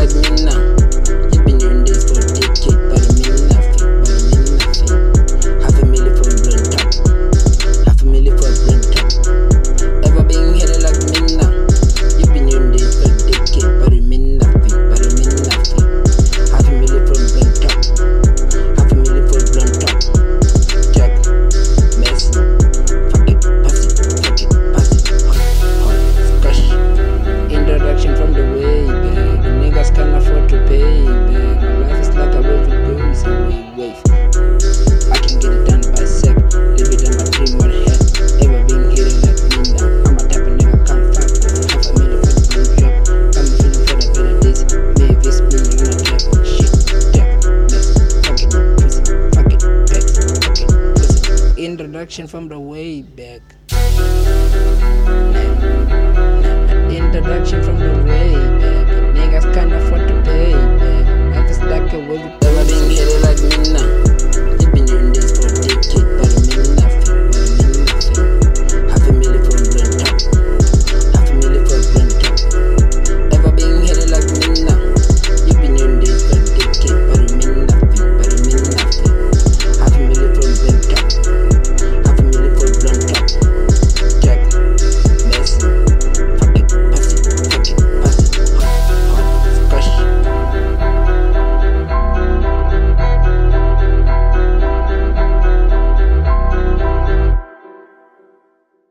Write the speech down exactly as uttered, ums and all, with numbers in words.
like me now. You've been doing this for a decade, but it mean nothing, but it mean nothing. Half a million for a blunt top, half a million for a blunt top. Ever been here like me now? You've been doing this for a decade, but it mean nothing, but it mean nothing. Half a million for a blunt top, half a million for a blunt top. Check, messy, fuck it, pass it, fuck it, pass it, hot, hot, scratch. Introduction from the way back, the niggas can't afford to pay back. My life is like a wave, it goes away, wave. I can get it done by sec, live it on my dream on head. Ever been hitting like me now? I'm a type of nigga can't fuck with half a million for the blue drop. I'm feeling for the better days. Me, this me, you wanna check shit, check, mess, fuck it, pussy, fuck it, pecs, fuck it, pussy. Introduction from the way back. Introduction from the way